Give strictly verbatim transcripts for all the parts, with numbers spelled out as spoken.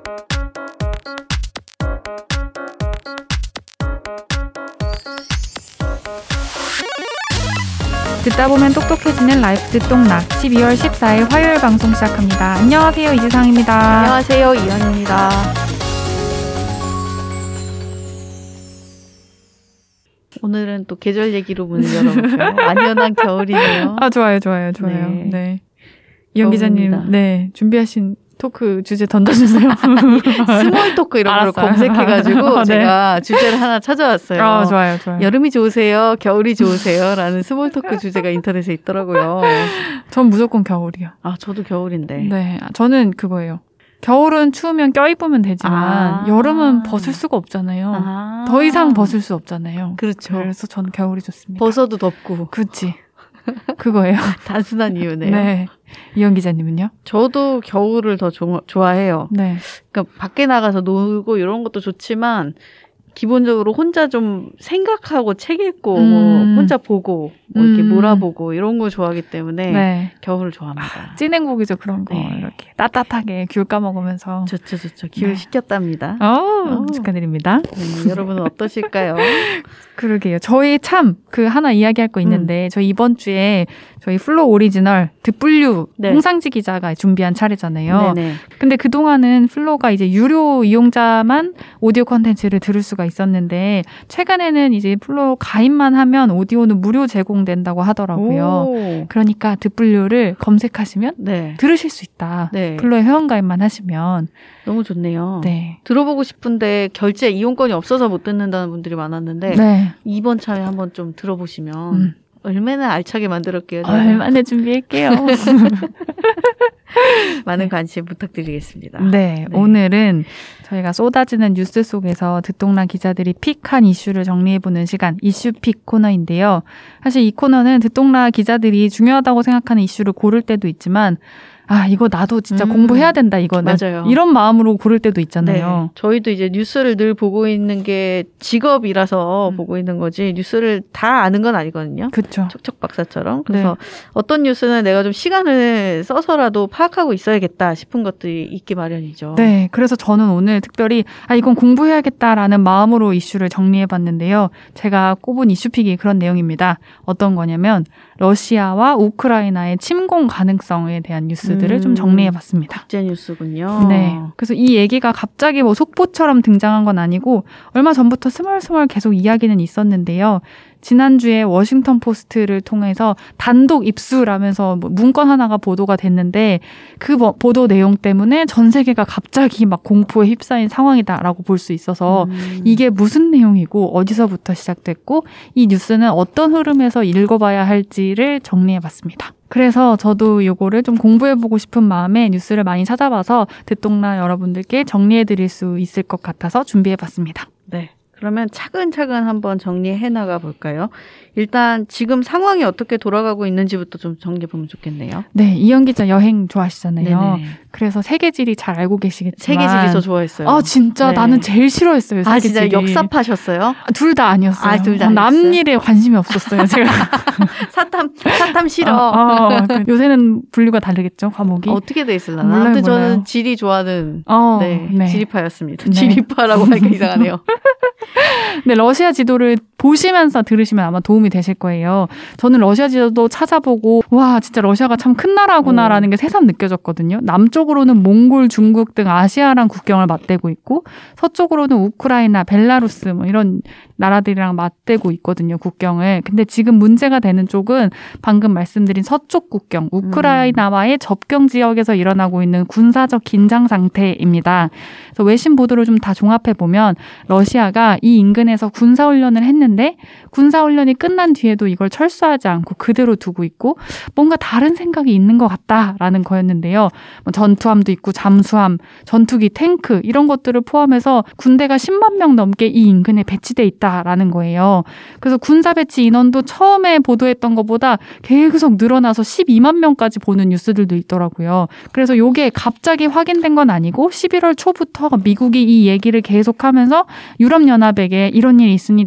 듣다 보면 똑똑해지는 라이프 듣동락 십이월 십사일 화요일 방송 시작합니다. 안녕하세요. 이지상입니다. 안녕하세요. 이현입니다. 오늘은 또 계절 얘기로 문을 열어볼까요? 완연한 겨울이네요. 아, 좋아요. 좋아요. 좋아요. 네. 네. 이현 기자님, 네. 준비하신 토크 주제 던져주세요. 스몰 토크 이런 걸 검색해가지고 네. 제가 주제를 하나 찾아왔어요. 아, 좋아요, 좋아요. 여름이 좋으세요? 겨울이 좋으세요? 라는 스몰 토크 주제가 인터넷에 있더라고요. 전 무조건 겨울이요. 아, 저도 겨울인데. 네, 저는 그거예요. 겨울은 추우면 껴입으면 되지만 아~ 여름은 벗을 수가 없잖아요. 아~ 더 이상 벗을 수 없잖아요. 그렇죠. 그래서 저는 겨울이 좋습니다. 벗어도 덥고. 그렇지. 그거예요. 단순한 이유네요. 네. 이현 기자님은요? 저도 겨울을 더 조, 좋아해요. 네. 그러니까 밖에 나가서 놀고 이런 것도 좋지만 기본적으로 혼자 좀 생각하고 책 읽고 음. 뭐 혼자 보고 뭐 이렇게 음. 몰아보고 이런 거 좋아하기 때문에 네. 겨울을 좋아합니다. 찐 행복이죠. 그런 거 네. 이렇게 따뜻하게 귤 까먹으면서. 좋죠. 좋죠. 귤 네. 시켰답니다. 오, 오. 축하드립니다. 네, 여러분은 어떠실까요? 그러게요. 저희 참 그 하나 이야기할 거 있는데 음. 저희 이번 주에 저희 플로 오리지널 드블유 네. 홍상지 기자가 준비한 차례잖아요. 네네. 근데 그동안은 플로가 이제 유료 이용자만 오디오 콘텐츠를 들을 수가 있었는데 최근에는 이제 플로 가입만 하면 오디오는 무료 제공된다고 하더라고요. 오. 그러니까 드블유를 검색하시면 네. 들으실 수 있다. 네. 플로에 회원가입만 하시면. 너무 좋네요. 네. 들어보고 싶은데 결제 이용권이 없어서 못 듣는다는 분들이 많았는데 네. 이번 차에 한번 좀 들어보시면 음. 얼마나 알차게 만들었게요. 얼마나 준비할게요. 많은 관심 부탁드리겠습니다. 네, 네, 오늘은 저희가 쏟아지는 뉴스 속에서 듣동란 기자들이 픽한 이슈를 정리해보는 시간, 이슈픽 코너인데요. 사실 이 코너는 듣동란 기자들이 중요하다고 생각하는 이슈를 고를 때도 있지만 아, 이거 나도 진짜 음, 공부해야 된다, 이거는. 맞아요. 이런 마음으로 고를 때도 있잖아요. 네. 저희도 이제 뉴스를 늘 보고 있는 게 직업이라서 음. 보고 있는 거지, 뉴스를 다 아는 건 아니거든요. 그렇죠. 척척 박사처럼. 그래서 네. 어떤 뉴스는 내가 좀 시간을 써서라도 파악하고 있어야겠다 싶은 것들이 있기 마련이죠. 네. 그래서 저는 오늘 특별히, 아, 이건 공부해야겠다라는 마음으로 이슈를 정리해봤는데요. 제가 꼽은 이슈픽이 그런 내용입니다. 어떤 거냐면, 러시아와 우크라이나의 침공 가능성에 대한 뉴스들을 음, 좀 정리해봤습니다. 국제 뉴스군요. 네. 그래서 이 얘기가 갑자기 뭐 속보처럼 등장한 건 아니고 얼마 전부터 스멀스멀 계속 이야기는 있었는데요. 지난주에 워싱턴 포스트를 통해서 단독 입수라면서 뭐 문건 하나가 보도가 됐는데 그 보도 내용 때문에 전 세계가 갑자기 막 공포에 휩싸인 상황이다라고 볼 수 있어서 음. 이게 무슨 내용이고 어디서부터 시작됐고 이 뉴스는 어떤 흐름에서 읽어봐야 할지를 정리해봤습니다. 그래서 저도 이거를 좀 공부해보고 싶은 마음에 뉴스를 많이 찾아봐서 듣동란 여러분들께 정리해드릴 수 있을 것 같아서 준비해봤습니다. 네. 그러면 차근차근 한번 정리해 나가 볼까요? 일단 지금 상황이 어떻게 돌아가고 있는지부터 좀 정리해보면 좋겠네요. 네, 이현 기자 여행 좋아하시잖아요. 네네. 그래서 세계지리 잘 알고 계시겠지만 세계지리 저 좋아했어요. 아 진짜 네. 나는 제일 싫어했어요. 세계지리. 아 진짜 역사파셨어요? 둘 다 아니었어요. 아, 둘 다 남일에 관심이 없었어요. 제가 사탐 사탐 싫어. 어, 어, 요새는 분류가 다르겠죠, 과목이. 어떻게 돼 있을라나? 몰라요, 아무튼 몰라요. 저는 지리 좋아하는 어, 네, 네. 지리파였습니다. 네. 지리파라고 하니까 이상하네요. 네, 러시아 지도를 보시면서 들으시면 아마 도움이 되실 거예요. 저는 러시아 지도도 찾아보고 와 진짜 러시아가 참 큰 나라구나라는 게 새삼 느껴졌거든요. 남쪽으로는 몽골, 중국 등 아시아랑 국경을 맞대고 있고 서쪽으로는 우크라이나, 벨라루스 뭐 이런 나라들이랑 맞대고 있거든요. 국경을. 근데 지금 문제가 되는 쪽은 방금 말씀드린 서쪽 국경, 우크라이나와의 음. 접경 지역에서 일어나고 있는 군사적 긴장 상태입니다. 그래서 외신 보도를 좀 다 종합해 보면 러시아가 이 인근에서 군사훈련을 했는데 군사훈련이 끝난 뒤에도 이걸 철수하지 않고 그대로 두고 있고 뭔가 다른 생각이 있는 것 같다라는 거였는데요. 뭐 전투함도 있고 잠수함, 전투기, 탱크 이런 것들을 포함해서 군대가 십만 명 넘게 이 인근에 배치돼 있다라는 거예요. 그래서 군사 배치 인원도 처음에 보도했던 것보다 계속 늘어나서 십이만 명까지 보는 뉴스들도 있더라고요. 그래서 이게 갑자기 확인된 건 아니고 십일월 초부터 미국이 이 얘기를 계속하면서 유럽연합에게 이런 일이 있으니 너네 좀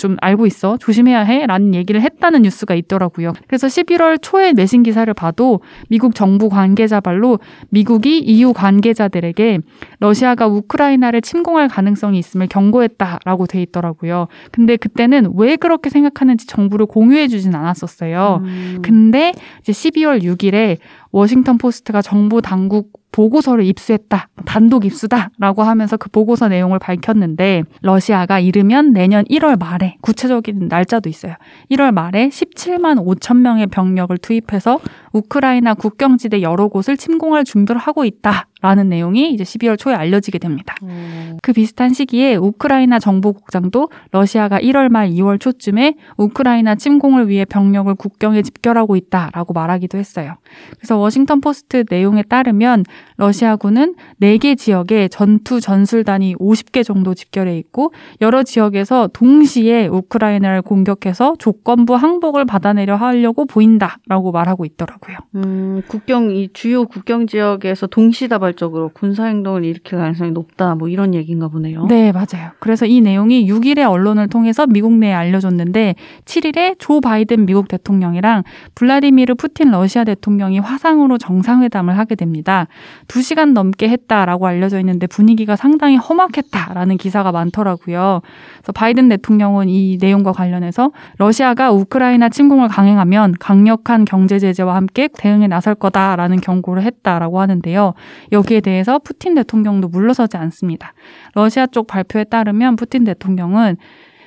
좀 알고 있어. 조심해야 해. 라는 얘기를 했다는 뉴스가 있더라고요. 그래서 십일월 초에 내신 기사를 봐도 미국 정부 관계자 발로 미국이 이유 관계자들에게 러시아가 우크라이나를 침공할 가능성이 있음을 경고했다라고 돼 있더라고요. 근데 그때는 왜 그렇게 생각하는지 정부를 공유해 주진 않았었어요. 음. 근데 이제 십이월 육일에 워싱턴 포스트가 정부 당국 보고서를 입수했다. 단독 입수다라고 하면서 그 보고서 내용을 밝혔는데 러시아가 이르면 내년 일월 말에 구체적인 날짜도 있어요. 일월 말에 십칠만 오천 명의 병력을 투입해서 우크라이나 국경지대 여러 곳을 침공할 준비를 하고 있다라는 내용이 이제 십이월 초에 알려지게 됩니다. 음. 그 비슷한 시기에 우크라이나 정보국장도 러시아가 일월 말 이월 초쯤에 우크라이나 침공을 위해 병력을 국경에 집결하고 있다라고 말하기도 했어요. 그래서 워싱턴 포스트 내용에 따르면 러시아군은 네 개 지역에 전투 전술단이 오십 개 정도 집결해 있고 여러 지역에서 동시에 우크라이나를 공격해서 조건부 항복을 받아내려 하려고 보인다라고 말하고 있더라고요. 음, 국경 이 주요 국경 지역에서 동시다발적으로 군사행동을 일으킬 가능성이 높다 뭐 이런 얘기인가 보네요. 네, 맞아요. 그래서 이 내용이 육일에 언론을 통해서 미국 내에 알려졌는데 칠일에 조 바이든 미국 대통령이랑 블라디미르 푸틴 러시아 대통령이 화상으로 정상회담을 하게 됩니다. 두 시간 넘게 했다라고 알려져 있는데 분위기가 상당히 험악했다라는 기사가 많더라고요. 그래서 바이든 대통령은 이 내용과 관련해서 러시아가 우크라이나 침공을 강행하면 강력한 경제 제재와 함께 대응에 나설 거다라는 경고를 했다라고 하는데요. 여기에 대해서 푸틴 대통령도 물러서지 않습니다. 러시아 쪽 발표에 따르면 푸틴 대통령은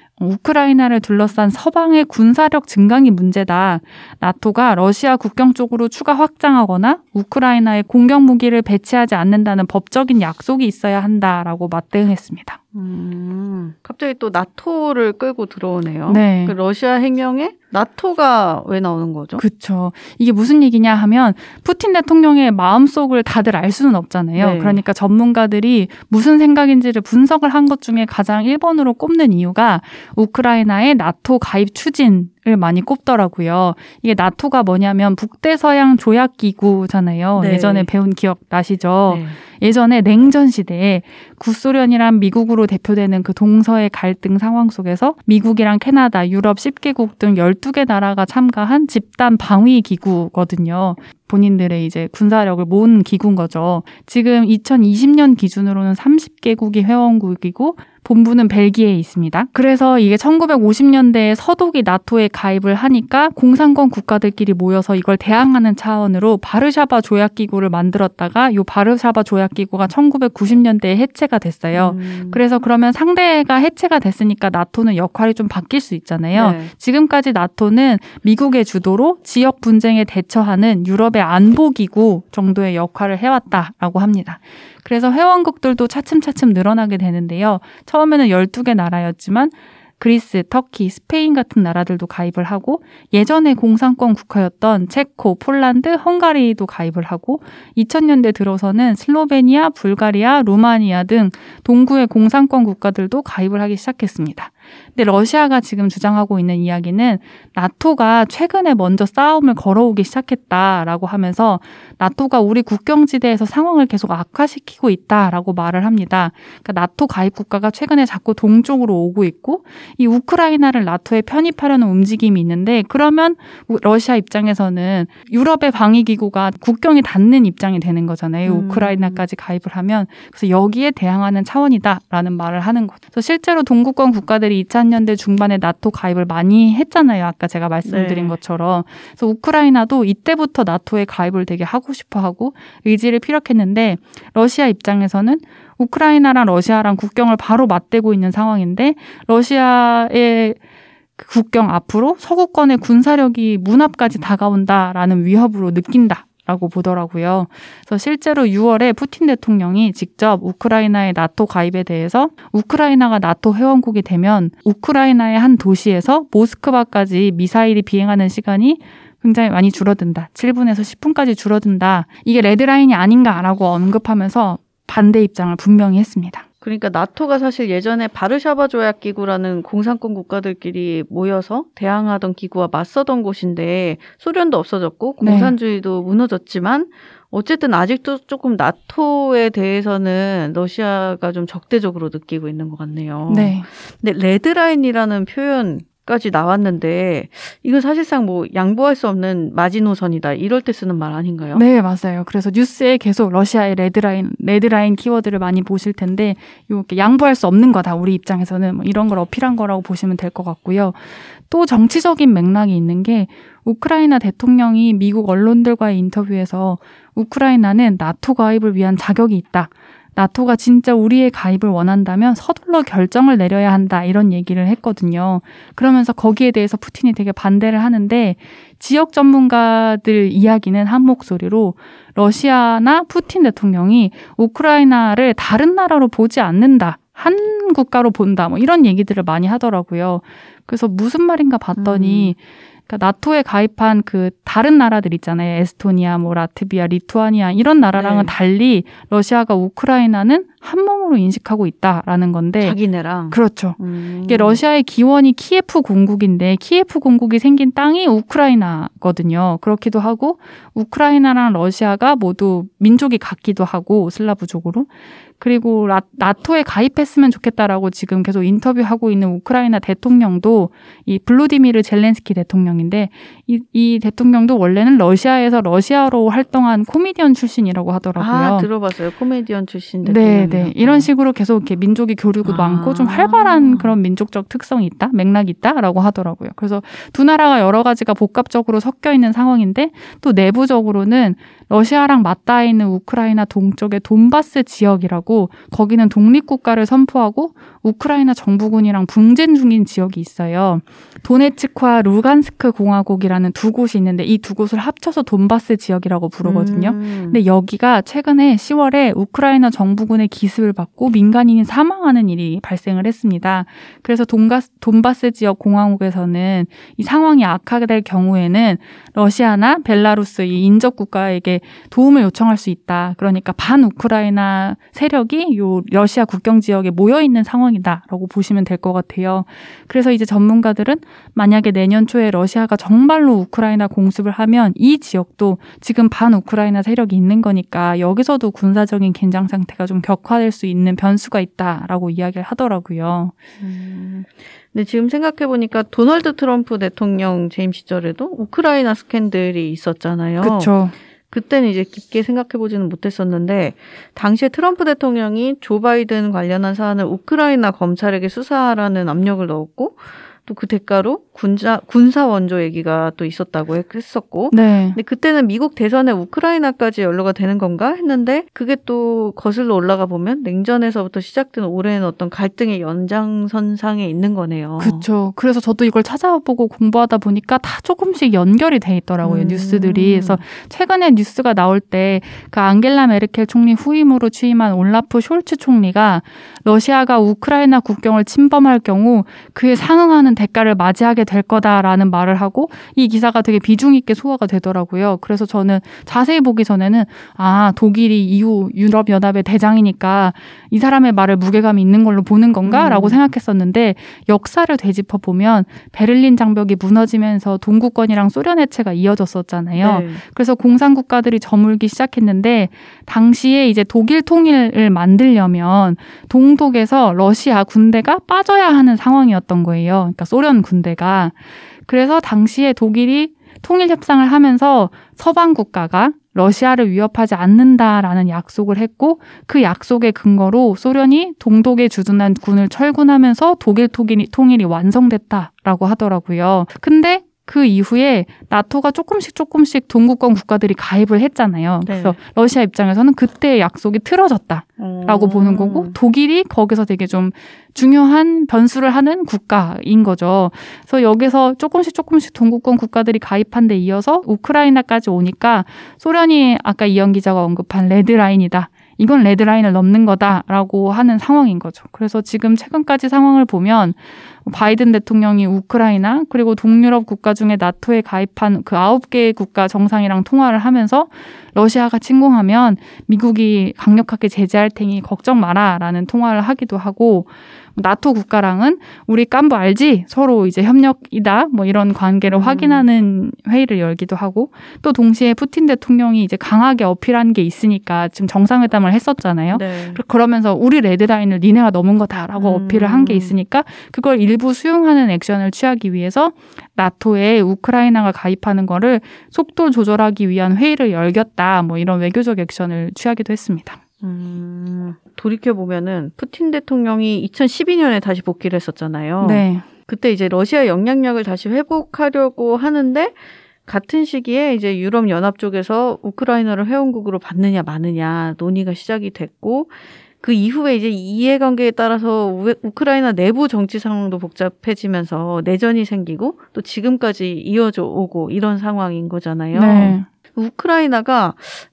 우크라이나를 둘러싼 서방의 군사력 증강이 문제다. 나토가 러시아 국경 쪽으로 추가 확장하거나 우크라이나에 공격 무기를 배치하지 않는다는 법적인 약속이 있어야 한다라고 맞대응했습니다. 음, 갑자기 또 나토를 끌고 들어오네요. 네. 그 러시아 해명에 나토가 왜 나오는 거죠? 그렇죠. 이게 무슨 얘기냐 하면 푸틴 대통령의 마음속을 다들 알 수는 없잖아요. 네. 그러니까 전문가들이 무슨 생각인지를 분석을 한 것 중에 가장 일 번으로 꼽는 이유가 우크라이나의 나토 가입 추진을 많이 꼽더라고요. 이게 나토가 뭐냐면 북대서양 조약기구잖아요. 네. 예전에 배운 기억 나시죠? 네. 예전에 냉전 시대에 구소련이랑 미국으로 대표되는 그 동서의 갈등 상황 속에서 미국이랑 캐나다, 유럽 십 개국 등 열두 개 나라가 참가한 집단 방위 기구거든요. 본인들의 이제 군사력을 모은 기구인 거죠. 지금 이천이십 년 기준으로는 서른 개국이 회원국이고 본부는 벨기에에 있습니다. 그래서 이게 천구백오십 년대에 서독이 나토에 가입을 하니까 공산권 국가들끼리 모여서 이걸 대항하는 차원으로 바르샤바 조약기구를 만들었다가 이 바르샤바 조약기구가 천구백구십 년대에 해체가 됐어요. 음. 그래서 그러면 상대가 해체가 됐으니까 나토는 역할이 좀 바뀔 수 있잖아요. 네. 지금까지 나토는 미국의 주도로 지역 분쟁에 대처하는 유럽의 안보기구 정도의 역할을 해왔다라고 합니다. 그래서 회원국들도 차츰차츰 늘어나게 되는데요. 처음에는 열두 개 나라였지만 그리스, 터키, 스페인 같은 나라들도 가입을 하고 예전에 공산권 국가였던 체코, 폴란드, 헝가리도 가입을 하고 이천 년대 들어서는 슬로베니아, 불가리아, 루마니아 등 동구의 공산권 국가들도 가입을 하기 시작했습니다. 근데 러시아가 지금 주장하고 있는 이야기는 나토가 최근에 먼저 싸움을 걸어오기 시작했다라고 하면서 나토가 우리 국경지대에서 상황을 계속 악화시키고 있다라고 말을 합니다. 그러니까 나토 가입 국가가 최근에 자꾸 동쪽으로 오고 있고 이 우크라이나를 나토에 편입하려는 움직임이 있는데 그러면 러시아 입장에서는 유럽의 방위기구가 국경이 닿는 입장이 되는 거잖아요. 음. 우크라이나까지 가입을 하면. 그래서 여기에 대항하는 차원이다라는 말을 하는 거죠. 그래서 실제로 동구권 국가들이 이천 년대 중반에 나토 가입을 많이 했잖아요. 아까 제가 말씀드린 네. 것처럼. 그래서 우크라이나도 이때부터 나토에 가입을 되게 하고 싶어하고 의지를 피력했는데 러시아 입장에서는 우크라이나랑 러시아랑 국경을 바로 맞대고 있는 상황인데 러시아의 국경 앞으로 서구권의 군사력이 문 앞까지 다가온다라는 위협으로 느낀다. 라고 보더라고요. 그래서 실제로 유월에 푸틴 대통령이 직접 우크라이나의 나토 가입에 대해서 우크라이나가 나토 회원국이 되면 우크라이나의 한 도시에서 모스크바까지 미사일이 비행하는 시간이 굉장히 많이 줄어든다. 칠 분에서 십 분까지 줄어든다. 이게 레드라인이 아닌가라고 언급하면서 반대 입장을 분명히 했습니다. 그러니까 나토가 사실 예전에 바르샤바 조약기구라는 공산권 국가들끼리 모여서 대항하던 기구와 맞서던 곳인데 소련도 없어졌고 공산주의도 네. 무너졌지만 어쨌든 아직도 조금 나토에 대해서는 러시아가 좀 적대적으로 느끼고 있는 것 같네요. 네. 근데 레드라인이라는 표현 까지 나왔는데 이건 사실상 뭐 양보할 수 없는 마지노선이다 이럴 때 쓰는 말 아닌가요? 네, 맞아요. 그래서 뉴스에 계속 러시아의 레드라인, 레드라인 키워드를 많이 보실 텐데 이렇게 양보할 수 없는 거다. 우리 입장에서는 뭐 이런 걸 어필한 거라고 보시면 될 것 같고요. 또 정치적인 맥락이 있는 게 우크라이나 대통령이 미국 언론들과의 인터뷰에서 우크라이나는 나토 가입을 위한 자격이 있다. 나토가 진짜 우리의 가입을 원한다면 서둘러 결정을 내려야 한다 이런 얘기를 했거든요. 그러면서 거기에 대해서 푸틴이 되게 반대를 하는데 지역 전문가들 이야기는 한 목소리로 러시아나 푸틴 대통령이 우크라이나를 다른 나라로 보지 않는다. 한 국가로 본다. 뭐 이런 얘기들을 많이 하더라고요. 그래서 무슨 말인가 봤더니 음. 그러니까 나토에 가입한 그 다른 나라들 있잖아요. 에스토니아, 뭐 라트비아, 리투아니아 이런 나라랑은 네. 달리 러시아가 우크라이나는 한 몸으로 인식하고 있다라는 건데 자기네랑 그렇죠. 음. 이게 러시아의 기원이 키예프 공국인데 키예프 공국이 생긴 땅이 우크라이나거든요. 그렇기도 하고 우크라이나랑 러시아가 모두 민족이 같기도 하고 슬라브족으로. 그리고 라, 나토에 가입했으면 좋겠다라고 지금 계속 인터뷰하고 있는 우크라이나 대통령도 이 블로디미르 젤렌스키 대통령인데 이, 이 대통령도 원래는 러시아에서 러시아로 활동한 코미디언 출신이라고 하더라고요. 아, 들어봤어요. 코미디언 출신 대통령. 네, 네. 이런 식으로 계속 이렇게 민족이 교류도 아. 많고 좀 활발한 그런 민족적 특성이 있다, 맥락이 있다라고 하더라고요. 그래서 두 나라가 여러 가지가 복합적으로 섞여 있는 상황인데 또 내부적으로는 러시아랑 맞닿아 있는 우크라이나 동쪽의 돈바스 지역이라고 거기는 독립국가를 선포하고 우크라이나 정부군이랑 분쟁 중인 지역이 있어요. 도네츠크와 루간스크 공화국이라는 두 곳이 있는데 이 두 곳을 합쳐서 돈바스 지역이라고 부르거든요. 음. 근데 여기가 최근에 시월에 우크라이나 정부군의 기습을 받고 민간인이 사망하는 일이 발생을 했습니다. 그래서 돈가스, 돈바스 지역 공화국에서는 이 상황이 악하게 될 경우에는 러시아나 벨라루스 이 인접 국가에게 도움을 요청할 수 있다. 그러니까 반 우크라이나 세력이 요 러시아 국경 지역에 모여 있는 상황이다라고 보시면 될 것 같아요. 그래서 이제 전문가들은 만약에 내년 초에 러시아가 정말로 우크라이나 공습을 하면 이 지역도 지금 반 우크라이나 세력이 있는 거니까 여기서도 군사적인 긴장 상태가 좀 격화될 수 있는 변수가 있다라고 이야기를 하더라고요. 음. 근데 지금 생각해보니까 도널드 트럼프 대통령 재임 시절에도 우크라이나 스캔들이 있었잖아요. 그렇죠. 그때는 이제 깊게 생각해보지는 못했었는데 당시에 트럼프 대통령이 조 바이든 관련한 사안을 우크라이나 검찰에게 수사하라는 압력을 넣었고 또 그 대가로 군자, 군사 원조 얘기가 또 있었다고 했었고 네. 근데 그때는 미국 대선에 우크라이나까지 연루가 되는 건가 했는데 그게 또 거슬러 올라가 보면 냉전에서부터 시작된 오랜 어떤 갈등의 연장선상에 있는 거네요. 그렇죠. 그래서 저도 이걸 찾아보고 공부하다 보니까 다 조금씩 연결이 돼 있더라고요. 음. 뉴스들이. 그래서 최근에 뉴스가 나올 때 그 앙겔라 메르켈 총리 후임으로 취임한 올라프 숄츠 총리가 러시아가 우크라이나 국경을 침범할 경우 그에 상응하는 대가를 맞이하게 될 거다라는 말을 하고 이 기사가 되게 비중 있게 소화가 되더라고요. 그래서 저는 자세히 보기 전에는 아 독일이 이후 유럽연합의 대장이니까 이 사람의 말을 무게감이 있는 걸로 보는 건가라고 음. 생각했었는데 역사를 되짚어 보면 베를린 장벽이 무너지면서 동구권이랑 소련 해체가 이어졌었잖아요. 네. 그래서 공산국가들이 저물기 시작했는데 당시에 이제 독일 통일을 만들려면 동독에서 러시아 군대가 빠져야 하는 상황이었던 거예요. 그러니까 소련 군대가. 그래서 당시에 독일이 통일 협상을 하면서 서방 국가가 러시아를 위협하지 않는다라는 약속을 했고 그 약속의 근거로 소련이 동독에 주둔한 군을 철군하면서 독일 통일이, 통일이 완성됐다라고 하더라고요. 근데 그 이후에 나토가 조금씩 조금씩 동구권 국가들이 가입을 했잖아요. 네. 그래서 러시아 입장에서는 그때 약속이 틀어졌다라고 음. 보는 거고 독일이 거기서 되게 좀 중요한 변수를 하는 국가인 거죠. 그래서 여기서 조금씩 조금씩 동구권 국가들이 가입한 데 이어서 우크라이나까지 오니까 소련이 아까 이현 기자가 언급한 레드라인이다. 이건 레드라인을 넘는 거다라고 하는 상황인 거죠. 그래서 지금 최근까지 상황을 보면 바이든 대통령이 우크라이나 그리고 동유럽 국가 중에 나토에 가입한 그 아홉 개의 국가 정상이랑 통화를 하면서 러시아가 침공하면 미국이 강력하게 제재할 테니 걱정 마라라는 통화를 하기도 하고 나토 국가랑은 우리 깐부 알지? 서로 이제 협력이다. 뭐 이런 관계를 음. 확인하는 회의를 열기도 하고 또 동시에 푸틴 대통령이 이제 강하게 어필한 게 있으니까 지금 정상회담을 했었잖아요. 네. 그러면서 우리 레드라인을 니네가 넘은 거다라고 음. 어필을 한 게 있으니까 그걸 일부 수용하는 액션을 취하기 위해서 나토에 우크라이나가 가입하는 거를 속도 조절하기 위한 회의를 열겠다. 뭐 이런 외교적 액션을 취하기도 했습니다. 음, 돌이켜보면은 푸틴 대통령이 이천십이 년에 다시 복귀를 했었잖아요. 네. 그때 이제 러시아 영향력을 다시 회복하려고 하는데 같은 시기에 이제 유럽연합 쪽에서 우크라이나를 회원국으로 받느냐 마느냐 논의가 시작이 됐고 그 이후에 이제 이해관계에 따라서 우, 우크라이나 내부 정치 상황도 복잡해지면서 내전이 생기고 또 지금까지 이어져 오고 이런 상황인 거잖아요. 네. 우크라이나가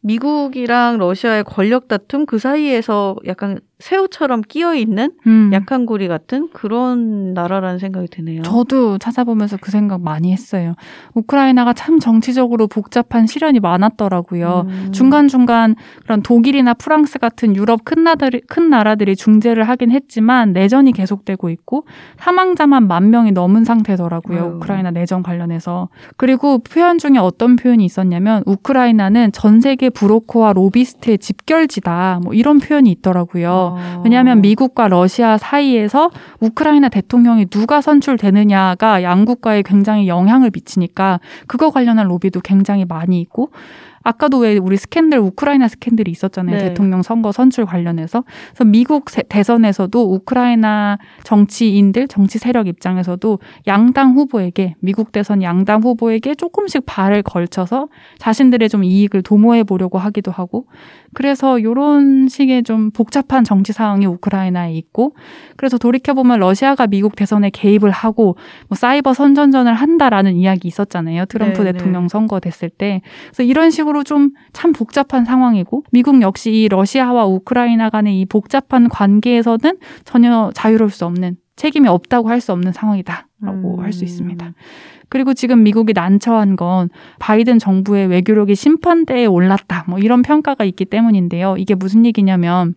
미국이랑 러시아의 권력 다툼 그 사이에서 약간 새우처럼 끼어있는 음. 약한 고리 같은 그런 나라라는 생각이 드네요. 저도 찾아보면서 그 생각 많이 했어요. 우크라이나가 참 정치적으로 복잡한 시련이 많았더라고요. 음. 중간중간 그런 독일이나 프랑스 같은 유럽 큰 나라들이, 큰 나라들이 중재를 하긴 했지만 내전이 계속되고 있고 사망자만 만 명이 넘은 상태더라고요. 아유. 우크라이나 내전 관련해서. 그리고 표현 중에 어떤 표현이 있었냐면 우크라이나는 전 세계 브로커와 로비스트의 집결지다. 뭐 이런 표현이 있더라고요. 왜냐하면 미국과 러시아 사이에서 우크라이나 대통령이 누가 선출되느냐가 양국가에 굉장히 영향을 미치니까 그거 관련한 로비도 굉장히 많이 있고 아까도 왜 우리 스캔들 우크라이나 스캔들이 있었잖아요. 네. 대통령 선거 선출 관련해서. 그래서 미국 대선에서도 우크라이나 정치인들, 정치 세력 입장에서도 양당 후보에게 미국 대선 양당 후보에게 조금씩 발을 걸쳐서 자신들의 좀 이익을 도모해 보려고 하기도 하고 그래서 이런 식의 좀 복잡한 정치 상황이 우크라이나에 있고 그래서 돌이켜보면 러시아가 미국 대선에 개입을 하고 뭐 사이버 선전전을 한다라는 이야기 있었잖아요. 트럼프 네, 대통령 네. 선거 됐을 때. 그래서 이런 식으로 좀 참 복잡한 상황이고 미국 역시 이 러시아와 우크라이나 간의 이 복잡한 관계에서는 전혀 자유로울 수 없는 책임이 없다고 할 수 없는 상황이다라고 음. 할 수 있습니다. 그리고 지금 미국이 난처한 건 바이든 정부의 외교력이 심판대에 올랐다. 뭐 이런 평가가 있기 때문인데요. 이게 무슨 얘기냐면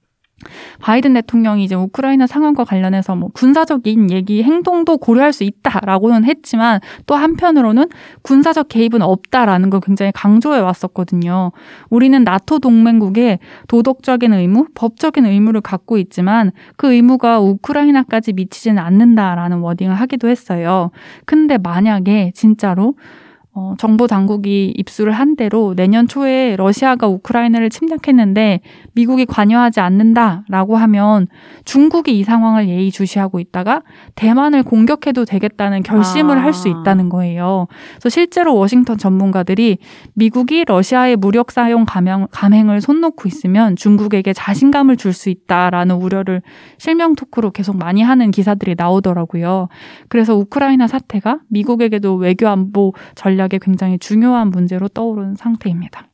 바이든 대통령이 이제 우크라이나 상황과 관련해서 뭐 군사적인 얘기, 행동도 고려할 수 있다라고는 했지만 또 한편으로는 군사적 개입은 없다라는 걸 굉장히 강조해 왔었거든요. 우리는 나토 동맹국의 도덕적인 의무, 법적인 의무를 갖고 있지만 그 의무가 우크라이나까지 미치지는 않는다라는 워딩을 하기도 했어요. 근데 만약에 진짜로 어, 정부 당국이 입수를 한 대로 내년 초에 러시아가 우크라이나를 침략했는데 미국이 관여하지 않는다라고 하면 중국이 이 상황을 예의주시하고 있다가 대만을 공격해도 되겠다는 결심을 아. 할 수 있다는 거예요. 그래서 실제로 워싱턴 전문가들이 미국이 러시아의 무력 사용 감행, 감행을 손 놓고 있으면 중국에게 자신감을 줄 수 있다라는 우려를 실명 토크로 계속 많이 하는 기사들이 나오더라고요. 그래서 우크라이나 사태가 미국에게도 외교안보 전략 굉장히 중요한 문제로 떠오른 상태입니다.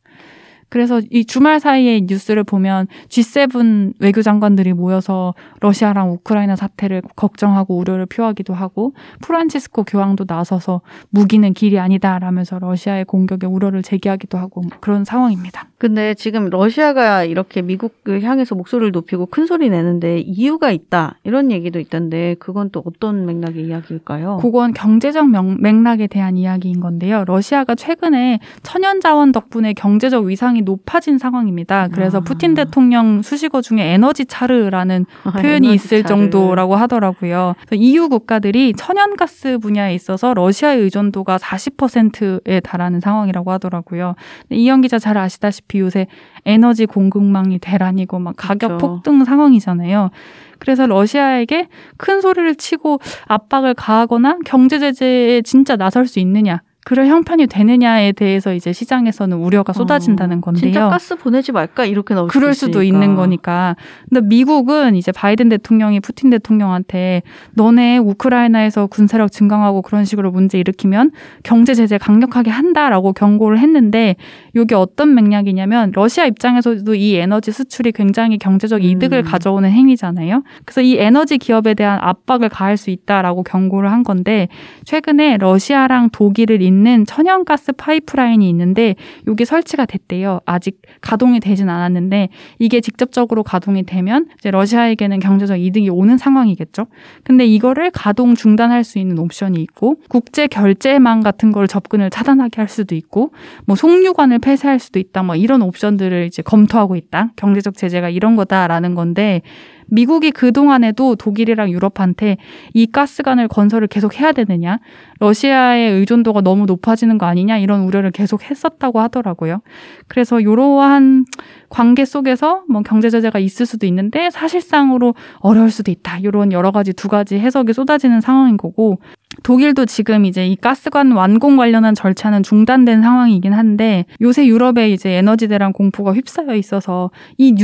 그래서 이 주말 사이에 뉴스를 보면 지 세븐 외교장관들이 모여서 러시아랑 우크라이나 사태를 걱정하고 우려를 표하기도 하고 프란치스코 교황도 나서서 무기는 길이 아니다라면서 러시아의 공격에 우려를 제기하기도 하고 그런 상황입니다. 근데 지금 러시아가 이렇게 미국을 향해서 목소리를 높이고 큰 소리 내는데 이유가 있다 이런 얘기도 있던데 그건 또 어떤 맥락의 이야기일까요? 그건 경제적 맥락에 대한 이야기인 건데요. 러시아가 최근에 천연자원 덕분에 경제적 위상이 높아진 상황입니다. 그래서 아. 푸틴 대통령 수식어 중에 에너지 차르라는 아, 표현이 에너지 있을 차르. 정도라고 하더라고요. 이유 국가들이 천연가스 분야에 있어서 러시아의 의존도가 사십 퍼센트에 달하는 상황이라고 하더라고요. 이현 기자 잘 아시다시피 요새 에너지 공급망이 대란이고 막 가격 그렇죠. 폭등 상황이잖아요. 그래서 러시아에게 큰 소리를 치고 압박을 가하거나 경제 제재에 진짜 나설 수 있느냐. 그럴 형편이 되느냐에 대해서 이제 시장에서는 우려가 쏟아진다는 건데요. 진짜 가스 보내지 말까 이렇게 나올 그럴 수 수도 있는 거니까. 근데 미국은 이제 바이든 대통령이 푸틴 대통령한테 너네 우크라이나에서 군사력 증강하고 그런 식으로 문제 일으키면 경제 제재 강력하게 한다라고 경고를 했는데 이게 어떤 맥락이냐면 러시아 입장에서도 이 에너지 수출이 굉장히 경제적 이득을 음. 가져오는 행위잖아요. 그래서 이 에너지 기업에 대한 압박을 가할 수 있다라고 경고를 한 건데 최근에 러시아랑 독일을 있는 천연가스 파이프라인이 있는데 이게 설치가 됐대요. 아직 가동이 되진 않았는데 이게 직접적으로 가동이 되면 이제 러시아에게는 경제적 이득이 오는 상황이겠죠. 근데 이거를 가동 중단할 수 있는 옵션이 있고 국제 결제망 같은 걸 접근을 차단하게 할 수도 있고 뭐 송유관을 폐쇄할 수도 있다. 뭐 이런 옵션들을 이제 검토하고 있다. 경제적 제재가 이런 거다라는 건데 미국이 그동안에도 독일이랑 유럽한테 이 가스관을 건설을 계속 해야 되느냐, 러시아의 의존도가 너무 높아지는 거 아니냐 이런 우려를 계속 했었다고 하더라고요. 그래서 이러한 관계 속에서 뭐 경제 제재가 있을 수도 있는데 사실상으로 어려울 수도 있다. 이런 여러 가지 두 가지 해석이 쏟아지는 상황인 거고 독일도 지금 이제 이 가스관 완공 관련한 절차는 중단된 상황이긴 한데 요새 유럽에 이제 에너지 대란 공포가 휩싸여 있어서 이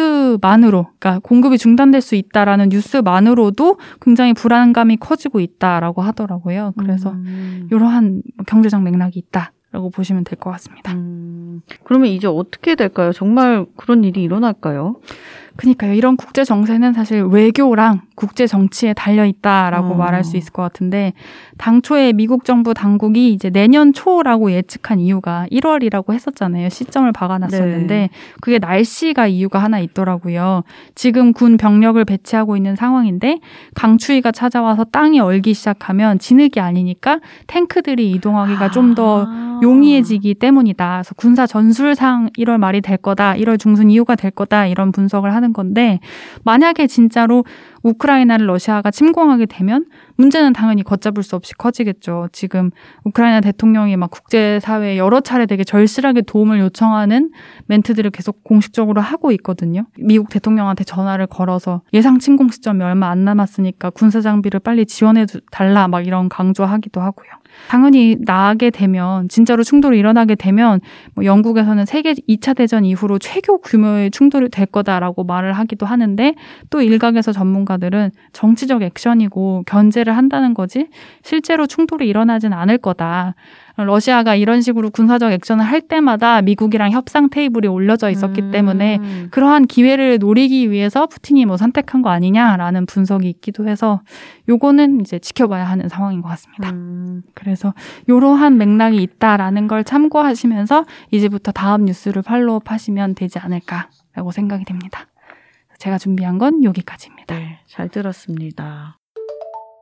뉴스만으로, 그러니까 공급이 중단될 수 있다라는 뉴스만으로도 굉장히 불안감이 커지고 있다라고 하더라고요. 그래서 음. 이러한 경제적 맥락이 있다. 라고 보시면 될 것 같습니다. 음, 그러면 이제 어떻게 될까요? 정말 그런 일이 일어날까요? 그러니까요. 이런 국제 정세는 사실 외교랑 국제 정치에 달려 있다라고 어. 말할 수 있을 것 같은데 당초에 미국 정부 당국이 이제 내년 초라고 예측한 이유가 일월이라고 했었잖아요. 시점을 박아놨었는데 네. 그게 날씨가 이유가 하나 있더라고요. 지금 군 병력을 배치하고 있는 상황인데 강추위가 찾아와서 땅이 얼기 시작하면 진흙이 아니니까 탱크들이 이동하기가 아. 좀 더 용이해지기 때문이다. 그래서 군사 전술상 일월 말이 될 거다. 일월 중순 이후가 될 거다. 이런 분석을 하는 건데 만약에 진짜로 우크라이나를 러시아가 침공하게 되면 문제는 당연히 걷잡을 수 없이 커지겠죠. 지금 우크라이나 대통령이 막 국제사회에 여러 차례 되게 절실하게 도움을 요청하는 멘트들을 계속 공식적으로 하고 있거든요. 미국 대통령한테 전화를 걸어서 예상 침공 시점이 얼마 안 남았으니까 군사 장비를 빨리 지원해 달라 막 이런 강조하기도 하고요. 당연히 나게 되면 진짜로 충돌이 일어나게 되면 뭐 영국에서는 세계 이 차 대전 이후로 최고 규모의 충돌이 될 거다라고 말을 하기도 하는데 또 일각에서 전문가들은 정치적 액션이고 견제를 한다는 거지 실제로 충돌이 일어나진 않을 거다. 러시아가 이런 식으로 군사적 액션을 할 때마다 미국이랑 협상 테이블이 올려져 있었기 음. 때문에 그러한 기회를 노리기 위해서 푸틴이 뭐 선택한 거 아니냐라는 분석이 있기도 해서 요거는 이제 지켜봐야 하는 상황인 것 같습니다. 음. 그래서 이러한 맥락이 있다라는 걸 참고하시면서 이제부터 다음 뉴스를 팔로우업 하시면 되지 않을까라고 생각이 됩니다. 제가 준비한 건 여기까지입니다. 네, 잘 들었습니다.